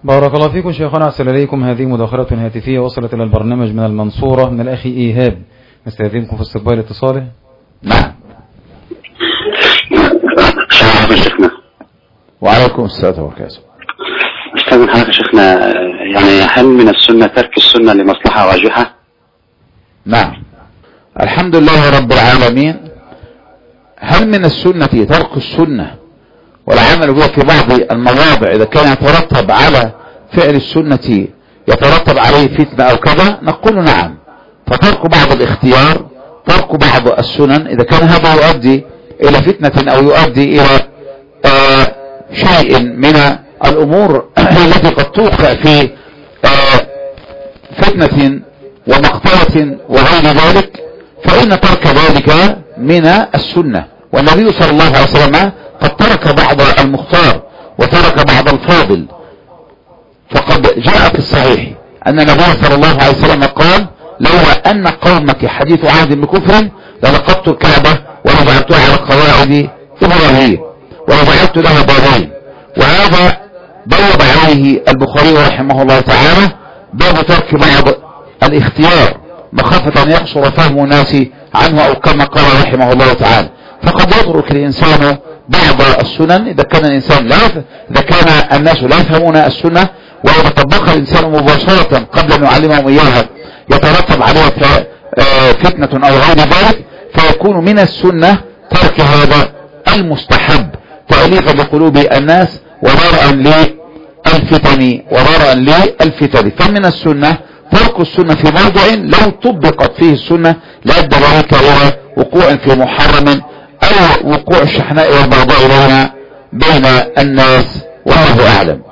بارك الله فيكم شيخنا. أرسل إليكم هذه مداخلة هاتفية وصلت إلى البرنامج من المنصورة من الأخ إيهاب، نستأذنكم في استقبال اتصاله. نعم. السلام عليكم شيخنا. وعليكم السلام وبركاته. استاذن حضرتك شيخنا، يعني هل من السنة ترك السنة لمصلحة راجحة؟ نعم، الحمد لله رب العالمين. هل من السنة ترك السنة والعمل بها في بعض المواضع إذا كان يترتب على فعل السنة يترتب عليه فتنة أو كذا؟ نقول نعم. فترك بعض الاختيار، ترك بعض السنن إذا كان هذا يؤدي إلى فتنة أو يؤدي إلى شيء من الأمور التي قد توقع في فتنة ومقتلة وغير ذلك، فإن ترك ذلك من السنة. والنبي صلى الله عليه وسلم قد ترك بعض المختار وترك بعض الفاضل، فقد جاء في الصحيح أن النبي صلى الله عليه وسلم قال: لولا أن قومك حديث عهد بكفر للقطت الكعبة ولجعلتها على قواعد إبراهيم ولجعلت لها بابين. وهذا بوب عليه البخاري رحمه الله تعالى باب ترك بعض الاختيار مخافة أن يقصر فهم الناس عنه، أو كما قال رحمه الله تعالى. فقد يترك الإنسان بعض السنن إذا كان الإنسان إذا كان الناس لا يفهمون السنة، وإذا طبقها الإنسان مباشرة قبل أن يعلمهم إياها يترتب عليها فتنة أو غير ذلك، فيكون من السنة ترك هذا المستحب تأليفا لقلوب الناس وضرءا للفتن. فمن السنة ترك السنة في موضع لو طبقت فيه السنة لأدى ذلك إلى وقوع في محرم أو وقوع الشحناء والبغضاء بين الناس، والله أعلم.